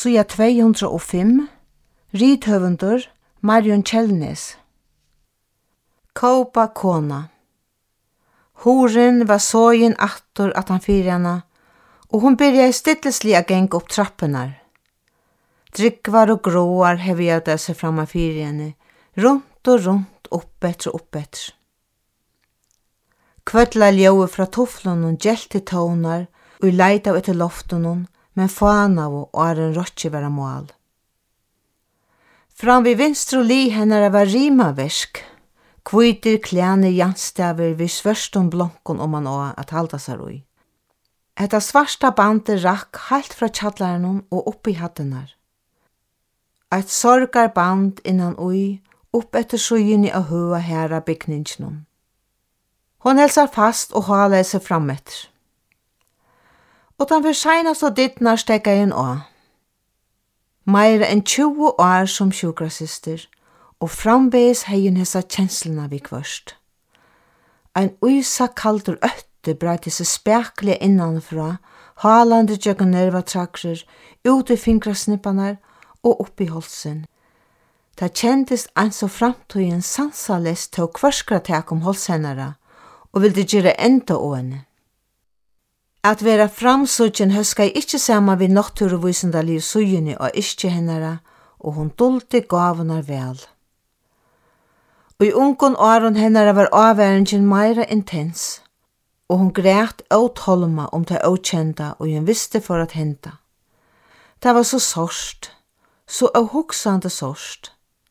Sida 205, Rithöfundur, Marion Kjellnes. Kåpa kona. Horen var sågen attor at han fyrir hana, og hon byrja stilleslig a genga upp trappunar. Dryggvar og gråar hevi jeg det seg framma fyrir henne, rundt og rundt, uppbetter og uppbetter. Kvölla ljói fra tufflunum gjelti tónar, og leita av etter loftunum, men fana og åren rotsi vera mål. Fram vid vinstru li hennara var rimaversk, kvítir klæni janstaver vid svørstum blonkon man á at halda seg ui. Etta svarta bandet rakk halt fra tjallarnum og upp i hattenar. Eit sorgar band innan ui, upp etter sujini av hua herra bygningsnum. Hon helsar fast og hala seg frametter. Og den for seinast og dittnar stekka en á. Meira enn 20 år som sjukrasyster, og framvegis hegin hessa kjensluna vi kvørst. Ein uisa kaldur ötte brati seg spekli innanfra, halandi djögn nervatrakrer, ut i fingrasnippanar og upp i holsen. Ta kjentist eins og framtøyen sansalest til kvørskra tek holshennara, og vildi gjøre enda å henne. At vera framsutjen høska ikkje sama vid natturuvísindaliv sujuni og ikkje hennara, og hon dulti gavunar vel. Og i ungon åren hennara var avværingen meira intens, og hon græt åtholma det åkjenda og hun visste for at henta. Det var så sorst, så åhugsande sorst.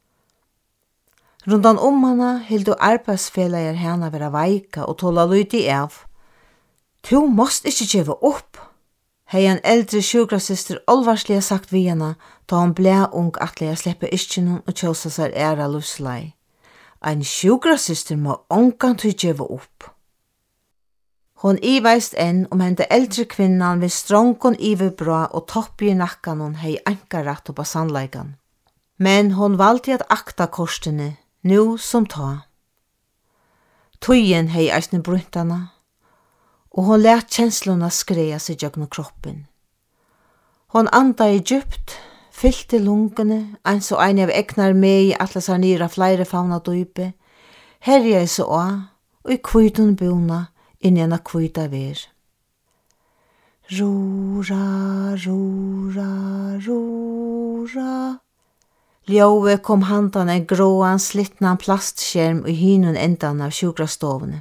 Rundan hana hildu arbeidsfelager hana vera veika og tåla lyti av. «Tu måst ikkje gjeva opp», hei en eldre sjukrasyster alvarslig sagt vi henne da hon ble ung atlega sleppa iskjennom og kjøsa seg æra livslei. Ein sjukrasyster må ongan tu gjeva opp. Hon iveist enn hende eldre kvinnan ved strongon ivebra og toppi i nakkanon hei ankarat oppa sannleikan. Men hon valgte at akta korstene, nu som ta. Tøyen hei eisne bruntana, og hon let kjensluna skreia seg gjennom kroppen. Hon anda i djupt, fyllte lungene, eins og ein av eknar med i atlas her nira flere fauna dype, herja i så å, og i kvitun buna, inn i ena kvita ver. Rora, rora, rora. Ljóve kom handan en gråan slittnan plastskjerm i hinun endan av sjukrastovene.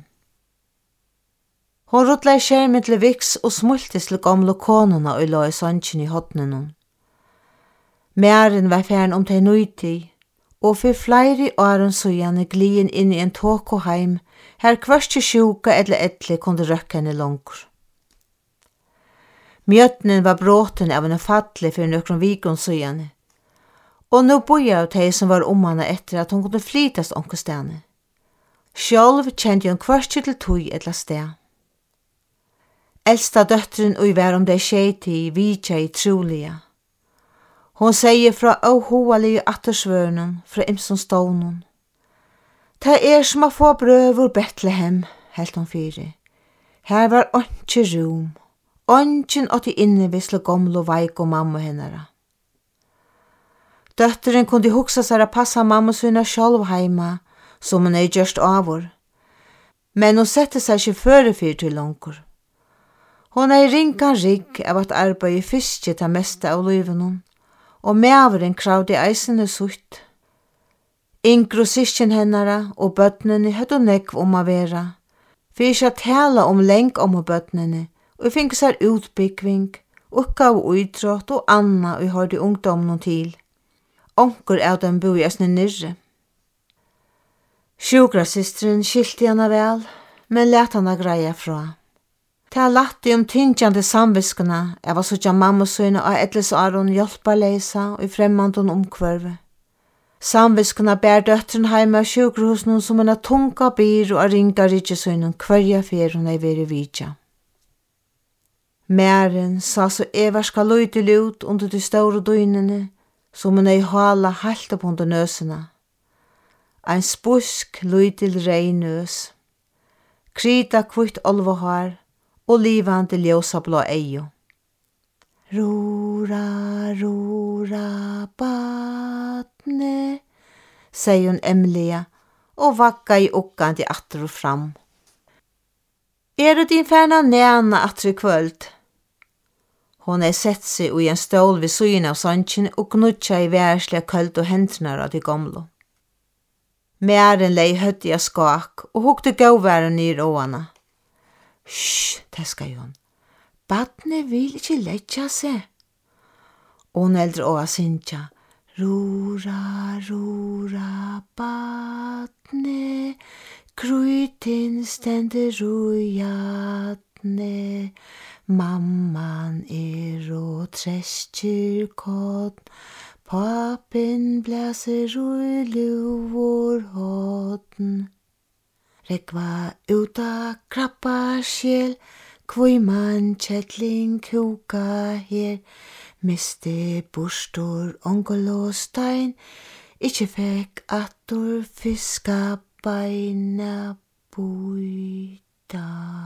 Hon rutla i skjermen til viks og smultis til gamle konuna og la i sannsyn i hotnenon. Mæren var færen til nøyti, og for flere åren søgjane glien inn i en tåko heim, her kvørste sjuka eller etle kunde røkke henne langur. Mjøtnen var bråten av en fattelig for nøkron vikon søgjane, og nå boja av de som var henne etter at hun kunne flytast onkostane. Sjálv kjente hun kvørste til tøy eller sted. Elsta døttren og var om de skjeiti vidja i trolige. Hon sier fra åhoalige attersvørnen fra imson stånen. Det som å få brøvur Betlehem, helt hon fyri. Her var åndsje rum, åndsjen åt i innevisle gamle veik og mamma hennara. Døtteren kunde hugsa seg å passa mamma sina sjálv heima, som hon gjørst avur. Men hon sette seg ikke føre fyr til langur. Hon ringan rigg av at arbeid i fiske ta meste av livenon, og mæveren kravde eisene sutt. Yngre syskjen hennara og bøtnene høyde nekv å vera, for ikke å tala lenk om bøtnene, og finke seg utbyggving, ukkav uidrott og anna og hørte ungdommen til. Onker av dem bo i eisne nirre. Sjukrasysteren skilte henne vel, men let henne greia fra. Ta latti tingjande samviskuna av å sutja mamma søyna av etles aron hjelpa leisa og i fremmandun omkvarve. Samviskuna bær døttren heima av sjukrohusnum som en tunga byr og ringa rikjesøynun kvarja fyr hun veri vidja. Mæren sa så everska løytil ut under de store døgnene som en hala halt opp under nøsena. Ein spusk løytil reinøs. Krita kvitt olvahar og livande ljósa blå eio. Rora, rora. rora badne, sier hun Emilia, og vakka I okkandi atter og fram. Du din færna næna atter I kvöld? Hon sett seg I en stol ved syden av sannsyn og knutja I værslige køld og hendrene av de gamle. Mæren lei høtti av skak og hukte gåværen I råana. Hysj, teska hun. Badne vil ikke letja seg. Hun eldre å syntja. Rora, rora, badne, krytin stende rujatne, mamman og treskir kott, pappen blæser ruluvor hotn. Rekva uta krabba sjel, kvøyman kjettling kuka her, miste bostor ongel og stein, ikkje fekk attor fiska beina buita.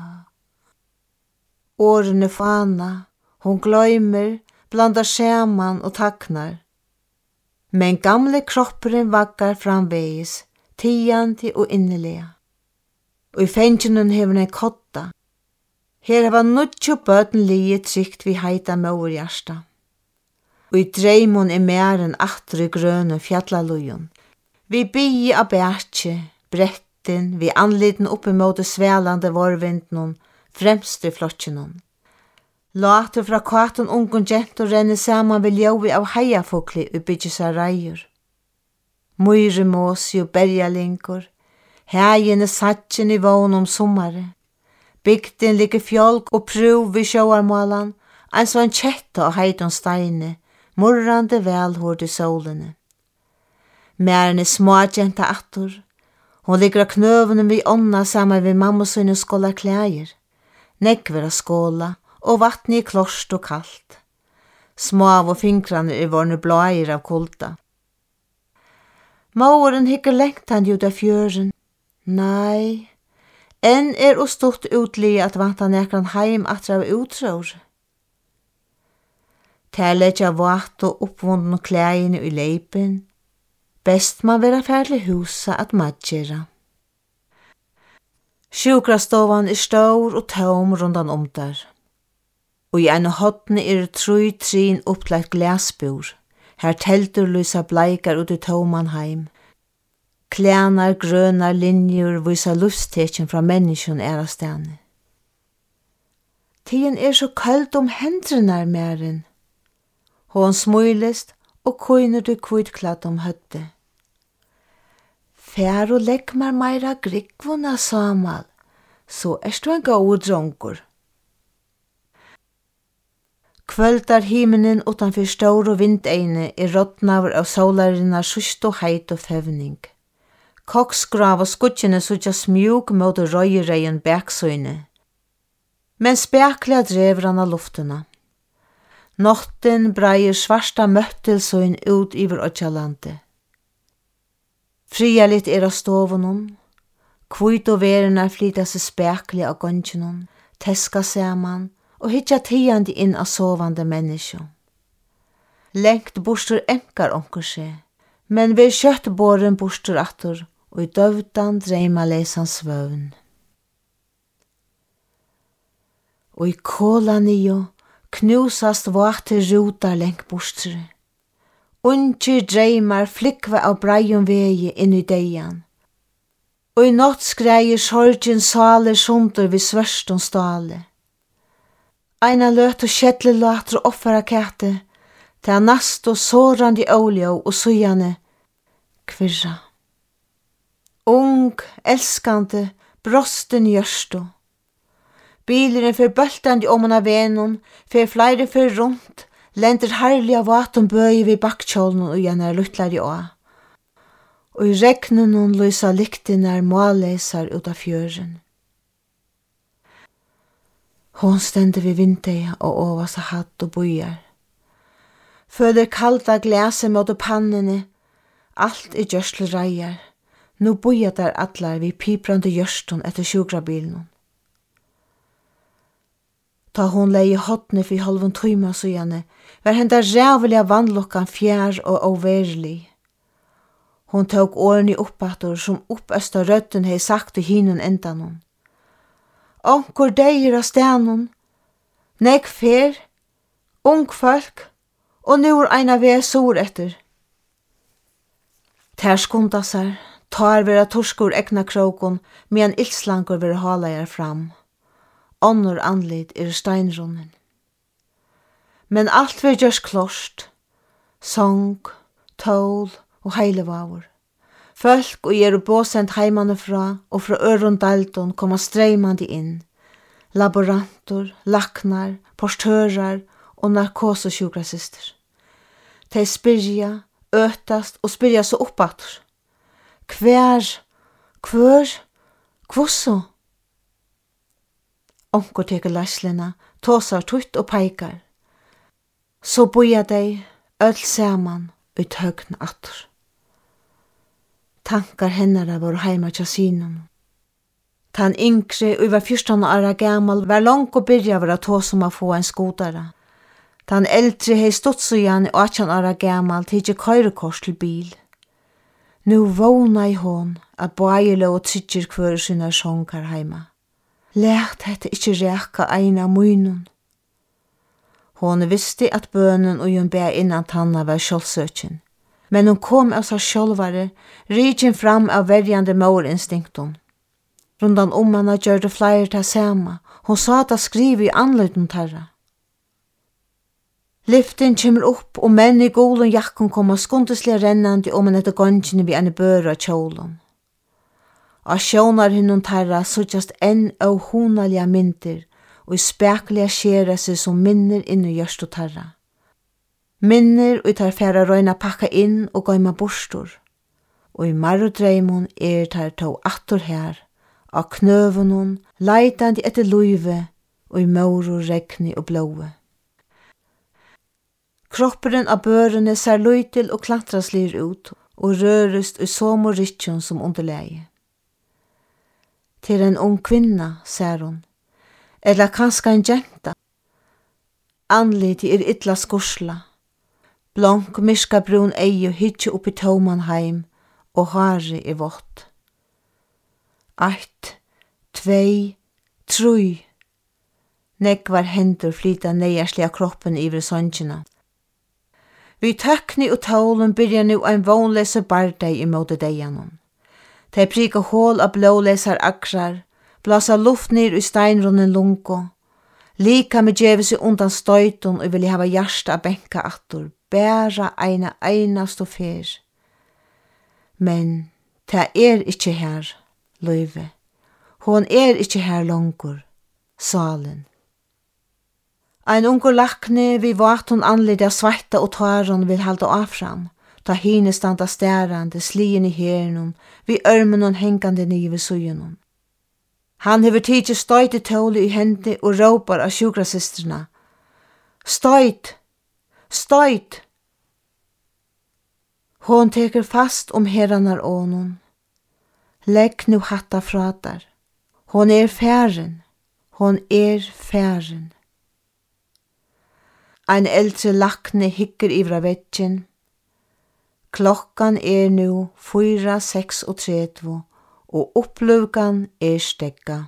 Årene fana, hon gløymer, blandar skjerman og taknar. Men gamle kropperen vaggar framvegis, tianti og innelega. Og I fengjenun hefur en kotta. Her hava nutjo bøten lije trygt vi heita mauerhjärsta. Og I dreimon mæren atter I grøne fjallalujon. Vi byi av bætje, brettin, vi anliten oppi mot svelande vorvindnon, fremst I flotjenon. Later fra kvaten ungon gentor renne saman vi ljóvi av heiafokli og byggja seg reier. Myre måsi og berjalingur, hegene satjen I vån sommare. Bygden ligger fjolk og prøv vi sjåarmålan, en sånn kjetta og heiton steine, morrande velhord I solene. Mæren smågjenta attor. Hon ligger av knøvene vi onna saman vi mamma sine skåla klæger. Nekver av skåla, og vattnet klorst og kallt. Smav og fingrane vorne blåir av kulda. Mauren hikker lengt han ut av fjøren. Nei, enn og stort utlige at vanta nekran heim atra av utrår. Terletja vatt og oppvunden klægene I leipen. Best man vera færlig husa at matgjera. Sjukrastovan stor og tom rundan der. Og I en hotne trui trin opplagt glasbord. Her teltur lysa bleikar ut I toman heim. Klænar, grønar linjer vysa luftstekjen fra menneskjon av stane. Tiden så kald hendrenar mæren. Hon smøylest og køyner du kvitklatt høtte. Fær og legg mar meira grikvuna samal, så du en god dronkur. Kvöldar himenen utanfyr stor og vindeine rådnaver av solarinnar sust og heit og fevning. Koksgrav og skuttjene sutja smjúk mot røyreion baksøyne. Men spekla drever han av luftuna. Notten breier svarta møttelsøyn ut iver Ötjalande. Frialit av stovunum. Kvit og verena flyta seg spekli av gonginum, teska saman og hitja tiandi inn av sovande menneskjo. Lengt bostur enkar onkur seg, men vi kjøtt boren bostur attur og I døvdan dreimaleisan svøvn. Og I kolanio knusast vater rutar lengt bostur. Unger dreimar flikva av breion vegi inn I deian. Og I natt skreier sorgin saler sundur vi svørston stale. Eina løt og kjettle later offera kæte, til nast og sårandi oljo og sujane kvirra. Ung, elskande, brosten gjørsto. Bileren fer bøltandi man av venon, fer flere fer rundt, lender herlig av vatum bøy vid bakkjålen og gjennar luttlari å. Og I regnen lysa lyktinar måleisar ut av fjøren. Hon stender vid vindeia og ovas hatt og bujar. Føler kalda glase mot pannene, alt gjørsle reier. Nu bujar der allar vid piprande gjørston etter sjukrabilen. Ta hon lei i hotne for halvun tøyma sujane, var henda rævliga vannlokkan fjær og overlig. Hon tók årni uppattur som uppøsta rødden hei sagt i hinun endanon. Onkur deir av stenon, nek fer, ung folk, og nu eina vei sur etter. Ter skunda seg, tar vera torskur egna krokon, medan ildslangur vera halajar fram. Onnur anlit steinrunnen. Men alt vil gjørs klorst, sång, tål og heilevavur. Folk og båsent heimane fra og fra øron dalton koma streimandi inn. Laborantor, laknar, portørar og narkosesjukrasister. Tei spyrja, øtast og spyrja så oppatur. Kvær, kvosso? Onkur teker læslina, tåsar tutt og peikar. Så boja dei, öll saman, ut høgn attur. Tankar hennara var heima tja sinum. Tan yngre og var 14 ára gamal var langt og byrja var tåsum a få en skotara. Tan eldre hei stutsujan 18 ára gamal tidsi køyrekors til bil. Nu våna i hon at bæile og tryggir kvör sinna sjonkar heima. Lært hette ikkje reka eina munun. Hon visste at bønnen og hun bæ innan tanna var sjálvsøkjen. Men hon kom av seg sjálvare, rikjen fram av verjande målinstinkton. Rundan hana gjør det flere til sama. Hon sa at skrive i anløyden tarra. Liften kommer opp, og menn i golen jakken kommer skundeslig rennandi man etter gongene vi en børa kjolon. Av sjónar hinnon tarra suttjast enn av honalige mynter, og i spekliga skjera seg som minner inn i gjørst tarra. Minner og tar færa røyna pakka inn og gøyma bostor. Og i marudreimon tar tå attor her, av knøvunon, leitandi etter luive, og i mauro regni og blåe. Kropperen av børene ser løytil og klantraslir ut, og rørest i somo rytjon som underleie. Til en ung kvinna, ser hon, eller kanska en jenta. Anliti illa skursla. Blank myrska brun eie hytje oppi tåman heim, og hare vått. 1, 2, 3. Negvar hendur flyta neiarsliga kroppen iver songjina. Vi tøkni og tålen byrja nu ein vånlese bardei i måte deianon. Tei prika hål av blålesar akrar, blasa luft nir i steinrunnen lunko, lika med djevesi undan støyton og vilja hava hjärsta a benka attur, bæra eina einast og fer. Men ta ikkje her, løyve. Hon ikkje her longur, salen. Ein ungur lakne vi vatun anlidja svarta og taron vil halda affram, ta hine standa stærande, slien i hernum, vi ørmenon hengande nive sujunon. Han hever tidsi støyt tåli i hendi og råpar av sjukrasisterna. Støyt! Støyt! Hon teker fast heranar ånon. Legg nu hatta fratar. Hon færen. Hon færen. Ein eldre lakne hikker ivra vetjen. Klokkan nu 4:36 og oppløvkan stegga.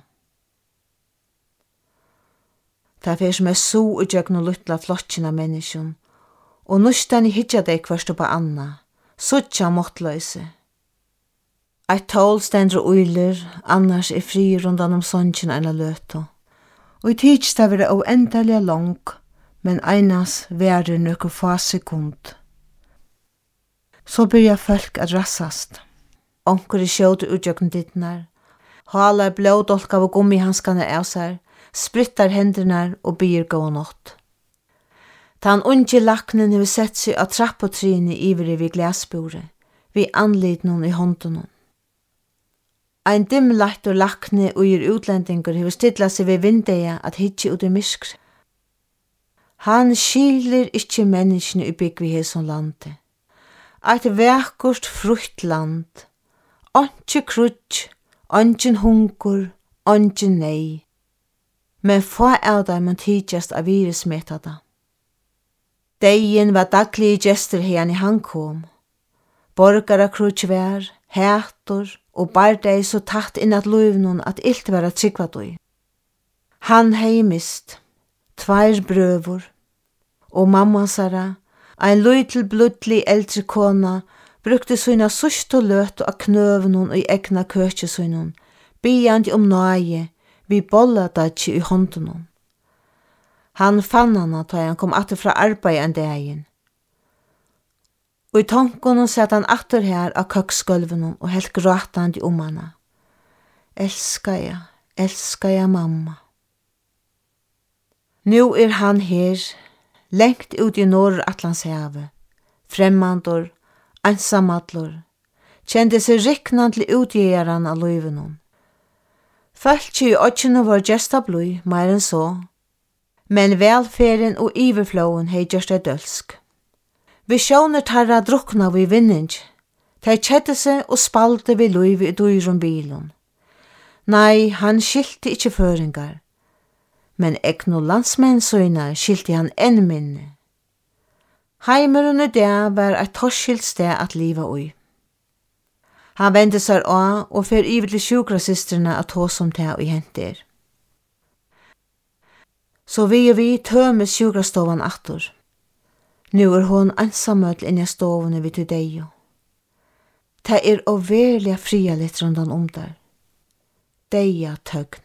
Ta fer som så utjøkna luttla flokkina menneskjon, og nustani hitja dei kvørstu på anna, suttja måttløyse. Eit tål stendru uiler, annars fri rundan songjina eina løto. Og i tidssta vera oendalega long, men einas verður nokkur få sekund. Så byrja folk at rassast. Onkur skjótu utjøkna dittnar, halar blóðdolka og gummihanskane av seg, sprittar hendurnar og byr gåa nått. Tan unge laknen hefur sett seg av trappotrini ivri vi glasbore, vi anlitnum i håndunon. Ein dimmlættur lakne og utlendingur hefur stilla seg við vindeia at hitje ut i myskr. Han skilir ikkje menneskene i byggvi hesson lande. Eit vekkurt frukt land. Ontje krutsk, ontjen hungur, ontjen nei. men få av dem tidjast av virusmetade. Deien var daglige gestur henne han kom. Borgara krutjvær, hætur og bardei så tatt inn at luivnun at ilt var at tryggvadui. Han hei mist, 2 brøvur, og mamma sara, ein lytil bludli eldre kona, brukte sina sustu løtu av knøvnun og egna køkjesunun, biandi nøye, vi bolladadji i håndunun. Han fann hana da han kom atter fra arbeid en dagen. Og i tanken satt han atter her av køksgulven og helt gråtandi hana. Elska jeg mamma. Nu han her, lengt ut i Norr-Atlantshavet, fremmandor, ensamadlor, kjente seg riknandli utgjeran av løyvenon. Fölkje i åkjene var gesta blui, mer enn så, men velferden og iverflåen hei gjørst det dølsk. Visjoner tarra drukna vi vinning, de kjedde seg og spalte vi løyve i dyrum bilen. Nei, han skilte ikkje føringar, men ekno landsmennsøyna skilte han enn minne. Heimeren i det var et torskilt sted at liva ui. Han vendte seg av og fer iver til sjukrasistrene at hos om det og henter. Så vi tømme sjukrastovan attor. Nu hon ensamødl inn i stovene vid til deg. Det overlig fria litt rundan der. Deia tøgn.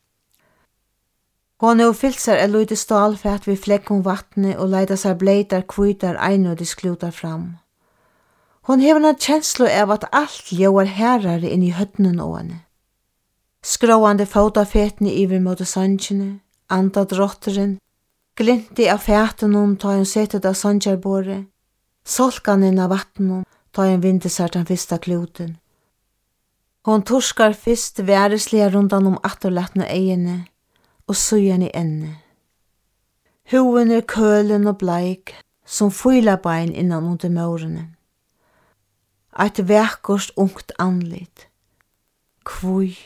Hon fyllt seg et lite stålfett vid flekk om vattnet og leida seg bleitar kvitar einødig sklutar fram. Hon hever en kjenslo av at alt ljóar herrare inn i høttenen og henne. Skråande fotafetene iver mot sanjene, anda drotteren, glinti av fætenon ta hun setet av sanjarbore, solkanen av vattenen ta hun vinde seg den fyrsta kluten. Hon torskar fyrst væreslige rundan om atterlatne eiene, og sugen i enne. Hoen kølen og bleik, som fylabein innan under mørene. Eit vekkort ungt anlit. Kvui,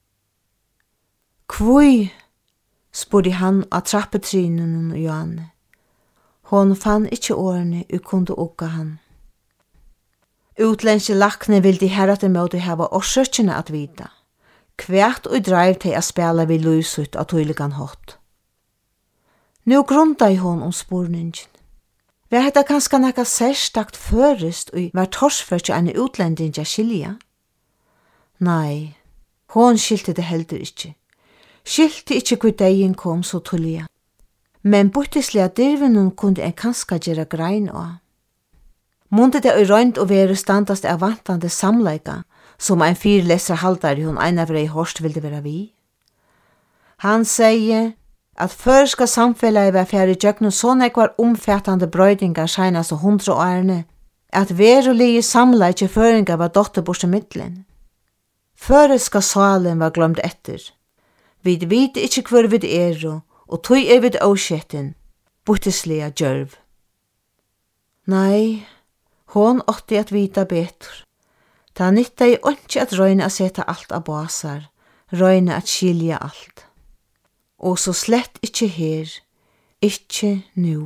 spurte han av trappetrinen og Johanne. Hon fann ikkje årene og kunde ukka han. Utländske lakne vildi herrat imot å hava orsøkjene at vita. Kvært og dreiv til å spela vid lusut av tøyligan hot. Nu grunda hon om spurningen. Var hetta kanska nekka særstakt førest og var torsført en utlending av skilja? Nei, hon skilte det heldur ikkje. Skilte ikkje hvor degen kom så tullia. Men bortislega dirvenun kunde en kanska gjera grein av. Munde det røynt å være standast av vantande samleika, som en fyrleser haldare hun ein av rei horst vilde vera vi. Han sier at førska samfellet var færre gjøgnen så nekvar omfattande brøydingar seinast og 100 årene, at verulige samleikje føringar var dotterborste middelen. Føreska salen var glömt etter. Vi vet ikkje hvor vi og tog vid åskjetten, bortislega djørv. Nei, hon åtti at vita betur. Ta nytta i åndsje at røyne at seta alt av basar, røyne at skilja alt. Og så slett ikkje her, ikkje nu.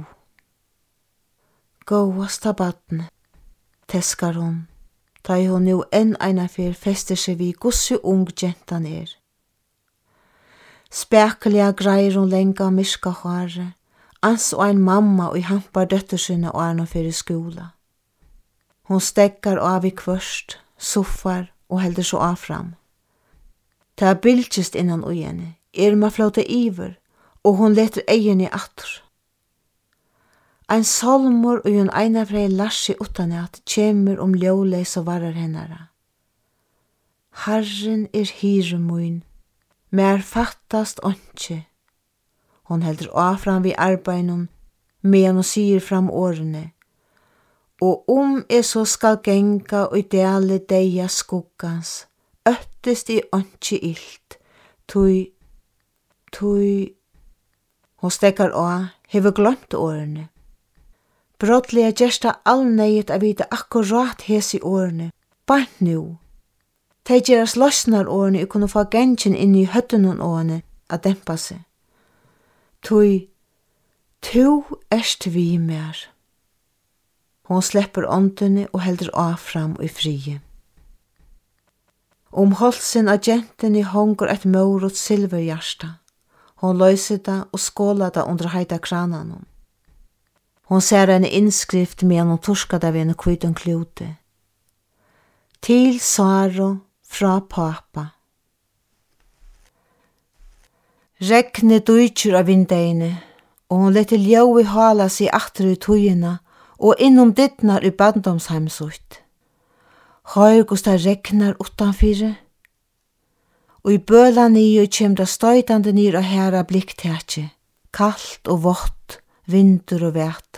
Gåasta badne, teskar hon, ta hon nu enn einafer fester seg vi gussu ung gentan Spekeliga greier hon lenga myrka hare, ans og ein mamma og hampar døttersinna og arna fyrir skola. Hon stekkar av i kvørst, soffar og heldur så av fram. Ta bildkist innan ujene, Irma flåta iver, og hon leter egen i attor. Ein salmor og hun einafrei larsi utanat kjemur ljóleis og varar hennara. Herren hyremuin, mer fattast ånkje. Hon heldur afram vi arbeinon, medan hon sier fram årene. Og så skal genga og dele deia skuggans, øttest i ånkje ilt, tui. Hon stekkar av, hever glömt årene. Brottliga gjersta allneiet av vita akkurat hes i årene, bant nu. Tei gjeras løsnar årene og kunne få gengen inn i høttenon årene a dempa seg. Tui, tu erst vi mer. Hon släpper åndene og heldur fram i frie. Halsen av gentene hongur et mørut silverhjärsta. Hon løyser det og skålar det under heita kranan. Hon ser en innskrift med hon torskar det ved en kvitun klute. Til Saro fra pappa. Regnet dujtjur av vindeine, og hon letter ljau i hala seg atter i tøyina og innom dittnar i barndomsheimsutt. Høyr gusta regnar utanfyrir, og i bøla nio kjem det støytande nir og herra blikktætje, kallt og vått, vindur og væta.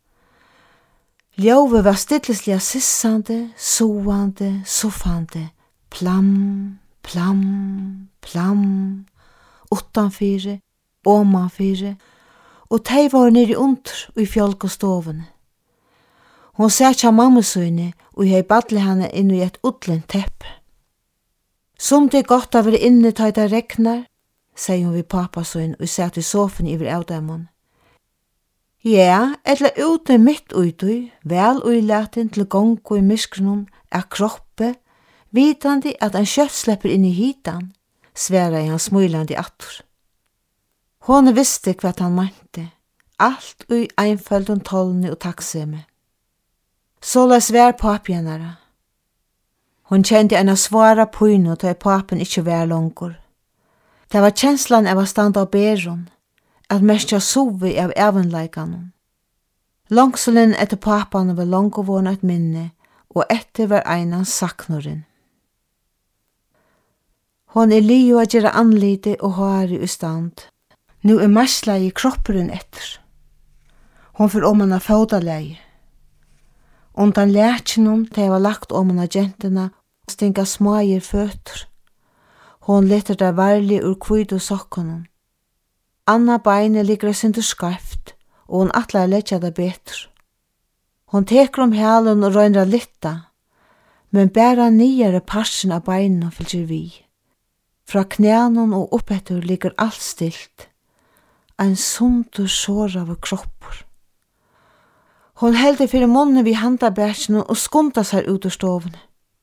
Ljóve var stillislega sissande, soande, suffande, plam, plam, plam, utanfyrir, omanfyrir, og tei var nere under i fjolk og stovene. Hon sætja mammusøyne og hei badle henne inn i et utlent teppe. Som det godt av være inne ta det regnar, sier hun ved pappasøyne og sæt i sofen iver avdæmon. Ja, eller ute mitt utøy, vel uilaten til gongo i myskrenon, kroppe, vitandi at en kjøtt slipper inn i hitan, sværa i han smulandi attur. Hon visste hva han mente, alt ui einføldun tolne og takkseme. Såla svær papjennara. Hon kjente en svara pøyno da papen ikkje vær longur. Det var kjenslan av å standa av beron, at mestja sovi av evenleikanon. Langselen etter papan var longu våna et minne, og etter var einan saknorin. Hon lio a gjera anlite og håri i stand. Nu marsla i kropperen etter. Hon fyr om hana fådalegi. Undan lætjennom da jeg var lagt om hana gentina og stinga smager føtter. Hon letter der varlig ur kvidu sokkonon. Anna beine ligger sindur skarft, og hon atlar letja det betur. Hon teker hælen og røynra litta, men bæra nyere parsen av beinen fylgjer vi. Fra knænon og oppetur ligger alt stilt, ein sundur sårav kroppur. Hon heldur fyrir munnen vid handabærsene og skunda seg ut ur stovene.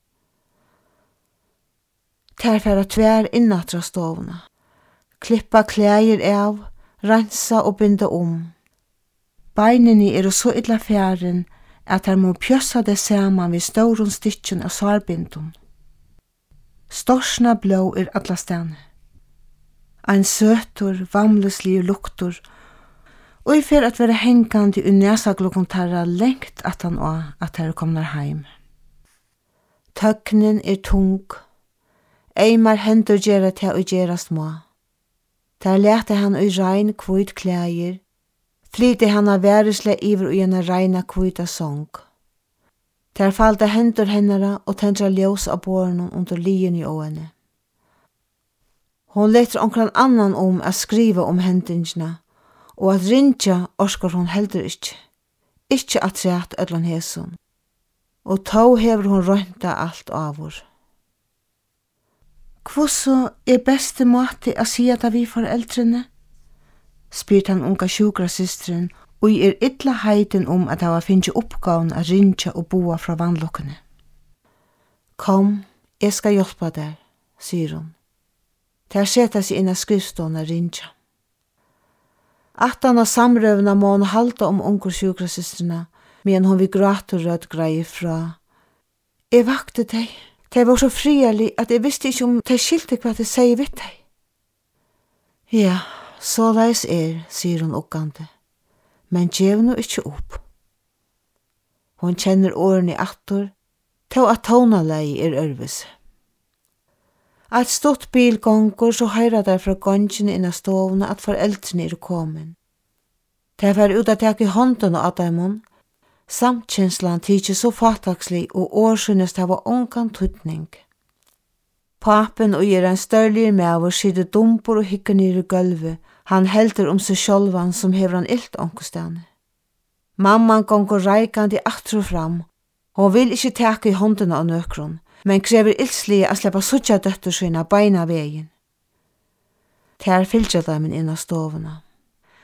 Ter færa tvær innatra stovene. Klippa klægir av, rensa og binda Beinini eru så illa fjæren at her må pjøssa det saman við stórun stykkjun av svarbindum. Storsna blå alla stane. Ein søtur, vamluslig luktur, og fyrir at vera hengandi i næsaglokon tarra lengt at han at her komnar heim. Tøknin tung, eimar hendur gera til å gera små. Der lærte han i rein kvit klægir, flyte han av væresle iver i en reina kvita song. Der falda hendur hennara og tendra ljós av bornen under lien i åene. Hon letter onkran annan å skriva hendingina, og at rinja orskar hon heldur ikkje at sett ödlan hesun. Og tå hever hon røynta alt avur. Hvorso beste måte å si at vi foreldrene? Spyrt han unga sjukrasysteren, og illa heiten at han finnje oppgaven å rinja og boa fra vannlokkene. Kom, jeg skal hjelpa der, sier hon. Der seta seg inn av skrivstående rinja. Attan av samrøvna må hon halda ungur sjukrasystrene, men hon vi gråt og rød greie fra. Jeg vakte deg. De var så frielig at jeg visste ikke om de skilte hva de sier vidt deg. Ja, så leis sier hun okkande, men gjev nå ikke opp. Hon kjenner årene i attor, til at tonalei ørvis. At stått bilgonger så høyra der fra gongene inna stovene at foreldrene kommen. De var ut at jeg i hånden og at dem samtkjenslan tidsi så fatakslig og årsynest hava ongan tutning. Papen og en størlig mever sitter dumpor og hikker nere i gulvet. Han heldur seg sjálvan som hever han illt onkostane. Mamman gongur reikandi aftur og fram. Hon vil ikkje teka i håndena av nøkron, men krever iltslige a sleppa suttja døttur sina beina vegin. Ter fylgja dem inn av stovuna.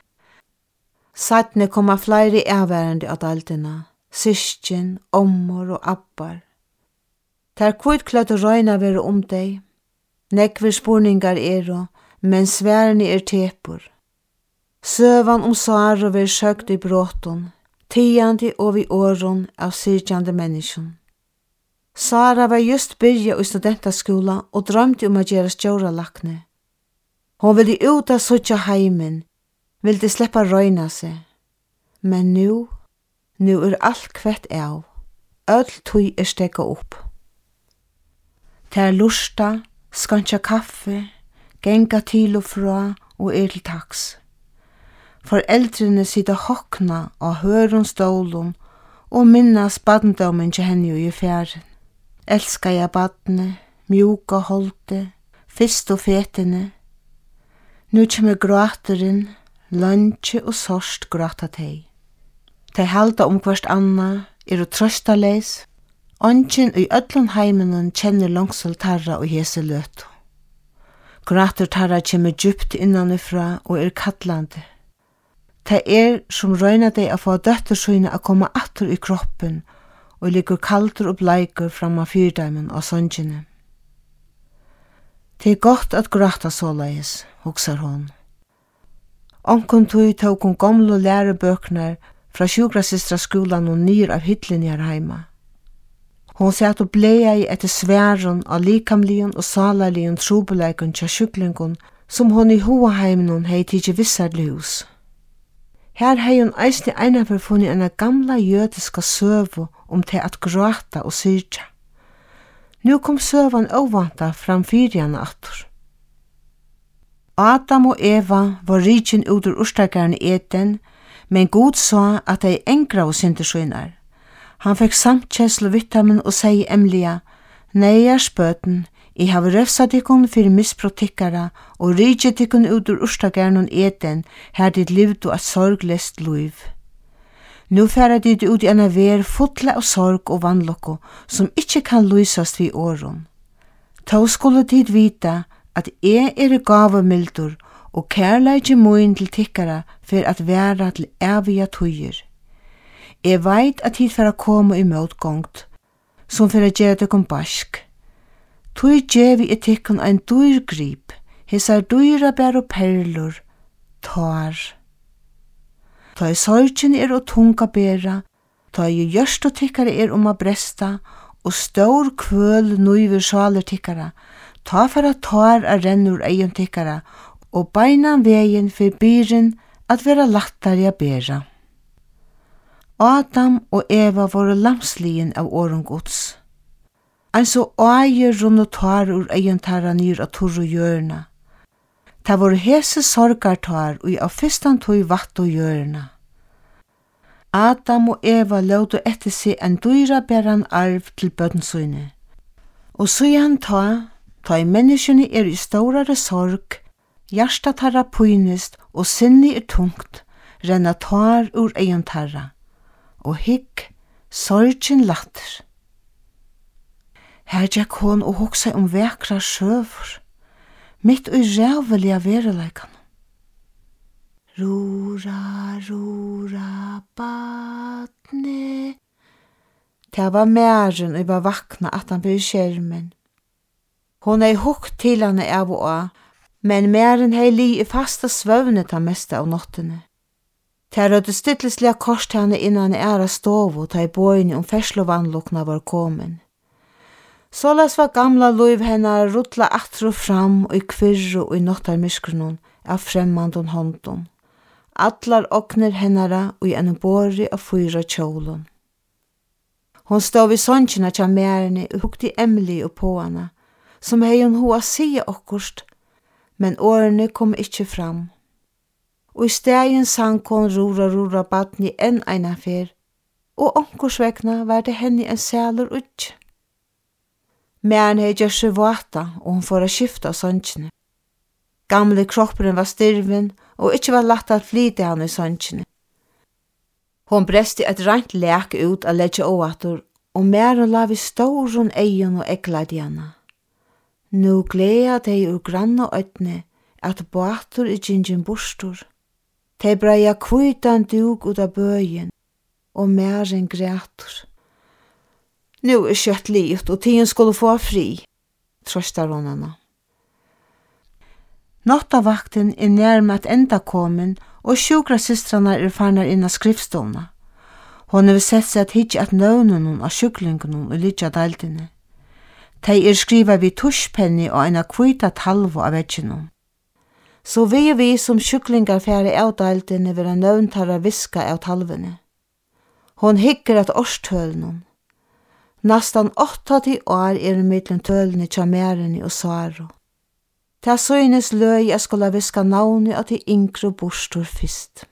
Sattne koma flere avværende av daltina, syskjen, ommor og abbar. Der kvitkløtte røyna være deg. Nekver spurningar men sværene tepur. Søvan Sara ver søgt i bråton, tiandi og vi åron av syrkjande menneskjon. Sara var just byrja i studentaskola og drømte å gjøre stjóralakne. Hon ville ut av suttja heimen, ville sleppa røyna seg. Men nu alt kvett av. Öll tui stekka upp. Ter lusta, skantja kaffe, genga til og fra og til taks. Foreldrene sitter hokna av høron stålun og minnas badndommen til henne i fjæren. Elska jeg badne, mjuka holde, fyrst og fetene. Nu kommer gråteren, lunche og sorst gråta teg. Tei halda hvert anna, og trøstaleis. Ongen i öllun heimenun kjenner langsol tarra og hese løtu. Gråter tarra kommer djupt innanifra og kallande. Det som røyna deg å få døttersøyne å komme atter i kroppen og ligger kalter og bleiker fram av fyrdeimen og songjene. Det godt at gråta såleis, hugsar hon. Onkon tog tok hun gamle lærebøkner fra sjukrasistra-skolan og nyr av hytlen her heima. Hon satt og blei etter sværen av likamligen og salarligen trobeleikon til sjuklingon som hon i hoaheimen hei tidsi vissarlig hus. Her hei hun eisne einanfor funnet en gamla jødiska søvu til at gråta og syrja. Nu kom søvan ovanta fram fyrjana attur. Adam og Eva var rikjen ut ur urstakarne Eden, men Gud sa at dei engra og synderskynar. Han fekk samtkjenslu vitamin og seg emlia, «Nei, spøten, I har røfsa dikkun fyrir misbrotikkara og rikje dikkun ut ur urstakarne Eden, her ditt livdu et sorglest liv. Nu færa dit ut I en ver fotla av sorg og vannlokko, som ikkje kan lysast vi åron. Ta skulle dit vita at gavemildur og kærleikje moin til tikkara for at vera til evige tøyer. Veit at hit for å komme I motgångt, som for å gjøre det barsk. Tøy gjevi tikkun ein dyrgrip, hesar dyra bær og perlor, tar. Ta sorgin og tunga bæra, ta gjørst og tikkara å bresta, og stor kvøl nuiver saler tikkara, ta for at tar rennur eion tikkara, og beinan vegin for byren at vera lattari a bæra. Adam og Eva voru lamslien av åren gods. Ein så ægir runn og tar ur eion tarra nyr av torru hjørna. Ta voru hese sorgartar og av fyrstan tog vatt og hjørna. Adam og Eva lødu etter seg en dyra bæran arv til bøtnsøyne. Og så han ta I menneskene I større sorg, hjärsta tarra pynest og sinni tungt, renna tar ur eion tarra. Og hikk, sorgin latter. Her gikk hon og hoksa vekra sjøvur, mitt og rævelige vereleikan. Rura, rura, badne. Det var mæren og var vakna at han ble skjermen. Hon hukt til henne av og av, men mæren li I fasta svøvnet ta meste av nottene. Det rødde stilleslige kors til henne innan æra stovu ta I bøyne ferslovanlukna var komen. Sålas var gamla liv henne rutla atru fram og I kvirru og I nottarmyskrunnen av fremmandun håndun. Allar okner hennara og I en bori av fyra kjolun. Hon stod I songjina tja mærene og hukti Emily og på henne, som hei hun hoa sige okkurst, men årene kom ikkje fram. Og I stegin sang hon rura rura badni enn eina fer, og onkursvekna var det henne en sælur utj. Mæren hei gjør seg vata, og hun får a skifta songjene. Gamle kropperen var styrven, og ikkje var latt at flyte han I songjene. Hon bresti et rent lek ut av ledje åator, og mæren la vi stårun eion og egglade henne. Nu gleda dei ur granna øytne at båtur I gingin bostur. Te breia kvitan duk ut av bøyen, og mæren grætur. Nu skjøtt livet, og tiden skulle få fri, trøstar hon henne. Nattavakten nærmast enda komin, og sjukrasystrarna farnar inn av skriftstovna. Hon har sett seg at hitje at nøvnunum av sjuklingunum og lidja daldine. Tei skriva vi tuschpenni og eina kvita talvo av vegginum. Så vi som sjuklingar fære av daldine vera nøvntara viska av talvene. Hon hygger at årstølnum. Nastan 80 år mittlen tølene tja mæreni og Saro. Ta søgnes løy jeg skulle viska navni at de yngre borstor fyrst.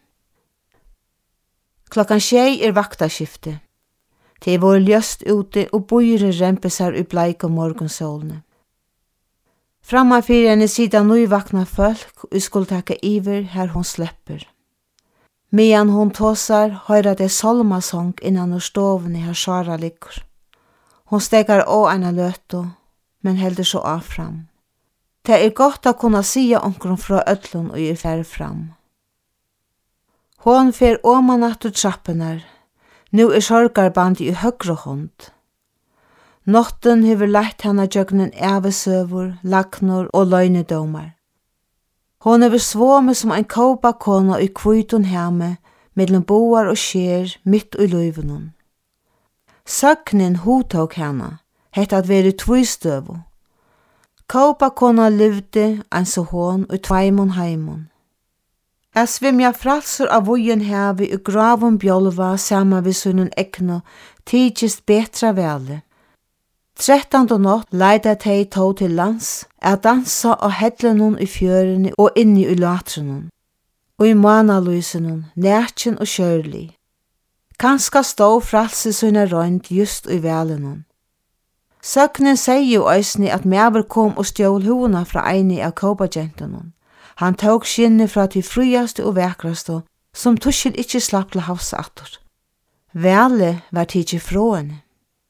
6:00 vaktaskifte. Det var ljøst ute og bøyre rempe seg i bleik og morgonsålene. Frammafyr henne sida nøyvakna folk og skulle taka iver her hon slepper. Medan hon tåsar høyra det solmasong innan ur stovene her Sara ligger. Hon stekar å ena løto, men heldur så av fram. Det godt å kunna sia omkron fra öllun og færre fram. Hon fer åman attur trappenar. Nu sorgarbandi i høgre hånd. Notten hever lagt henne jøgnen evesøver, lagnor og løgnedomar. Hon hever svåme som en kåpa kona i kvitun hemme, mellom boar og skjer mitt i løyvenon. Søknen hotog henne, hett at veri tvistøvo. Kåpa kona livde en så hon og tveimon heimon. Jeg svimja fralser av vojen hevi og gravun bjolva sama vi sunnen ekno tidgjist betra vele. 13. natt leida tei tog til lands, dansa og hedlenon i fjørene og inni i latrenon, og i manalysenon, nætjen og kjørlig. Kanska stå fralse sunna røynd just i velenon. Søknen sier jo æsni at mever kom og stjål hona fra eini av kåpagentenon. Han tók skinni fra til friaste og vekraste, som tuskil ikkje slapp til havsattor. Vele var tidsi fråene.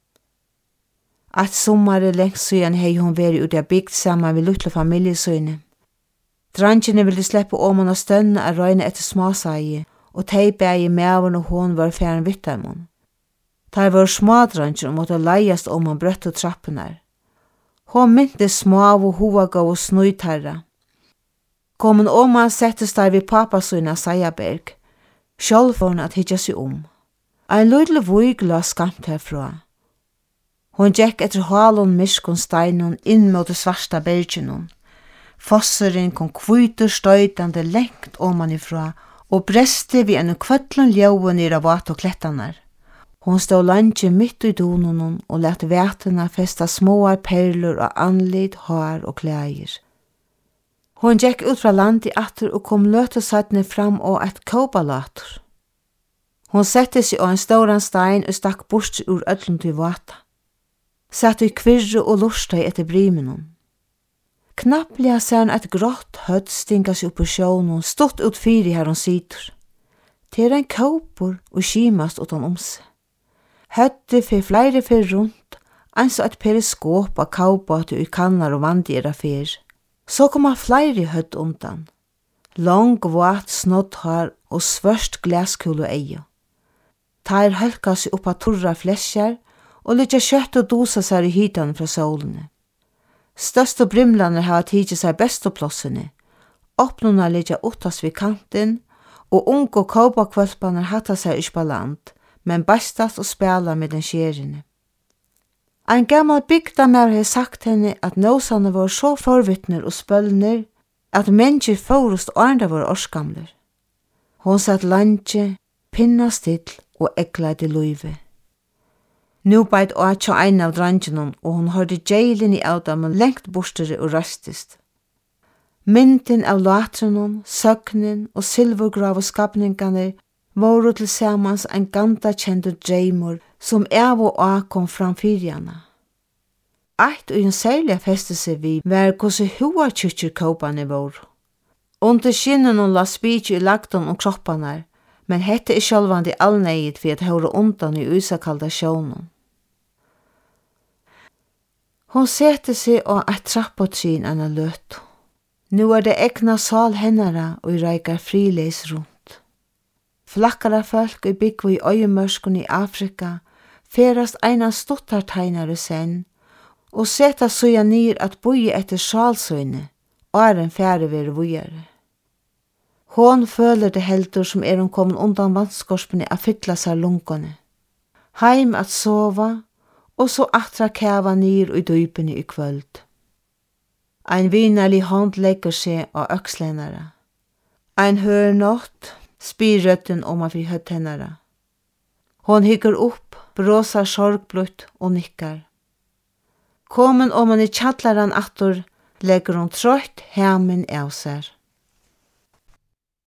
At sommare lengst siden hei hon veri ut av bygd saman vi lutle familiesøyne. Drangene ville sleppe åman og stønne av røyne etter småsægi, og tei bægi meven og hon var færen vittarmon. Der var smådranger og måtte leiast åman brøtt og trappenar. Hon mynte små og hovagå og snøytarra. Komen åman settes der vid papasøyna Seiaberg. Sjálv var hon at hitja seg Ein lydel vøyg la skamt herfra. Hon gekk etter halon myskon steinon inn mot det svarsta bergenon. Fosseren kom kvitur støytande lengt åman ifra og breste vi en kvötlun ljøven i ravat og klettanar. Hon stod landje mitt i dononon og let vætena festa småar perler av anlid, hår og klægir. Hon gekk ut fra land i atter og kom løtesattene fram og et kåpalater. Hon sette seg av en ståran stein og stakk bort ur öllum til vata. Satt i kvirre og lusta etter brimenon. Knapplega ser han et grått hødd stinga seg opp på sjånen, stått ut fyri her hon sitter. Det en kåpor og skimast utan seg. Hødde fyr flere fyr rundt, anså et periskop av kåpate i kannar og vandira fyr. Så kom han flere hødd undan. Lang, våt, snått hår og svørst glaskul og eie. Tar hølka seg opp av torra fleskjer og lytja kjøtt og dosa seg i hitan fra solene. Største brimlaner har tidsi seg bestoplossene. Oppnåna lytja uttas vid kanten, og unge og kåpakvølpaner hatta seg ikke på land, men bastas og spela med den skjerene. Ein gammal bygdamær har sagt henne at nåsane var så forvittner og spølner at mennesker forust årenda var årskamler. Hon satt landje, pinna still og eklaði luive. Nu beit åtja ein av drangenon og hon hørte djeilin i audamen lengt bostere og rastist. Mynten av latrenon, søgnen og silvergrav og skapningarne voru til samans ein ganda kjendur dreimur som av og av kom fram fyrjana. Eit og en særlig feste seg vi var hvordan hoa kyrkjer kåpane voru. Under skinnen la spitje i lagton og kroppanar, men hette sjálvandi allneid for at høyre undan i usakalda sjånen. Hon sette seg av et trappotrin anna løt. Nu det egna sal hennara og reikar frileis rundt. Flakkara folk i bygg i øyemørskun i Afrika ferast einan stuttarteinar i senn og seta suja nir at boie etter sjalsøyne og en fære vere vujare. Hon føler det heldur som hon kommen undan vannskorspene a fylla seg lungene. Heim at sova og så atra kæva nir i dypene i kvöld. Ein vinarlig hånd legger seg av økslennara. Ein hør nått, spyr røtten om af i høtt hennara. Hon hygger opp, bråsar sorgblutt og nikkar. Komen om man i tjallaran attor, legger hon trøtt hemen av seg.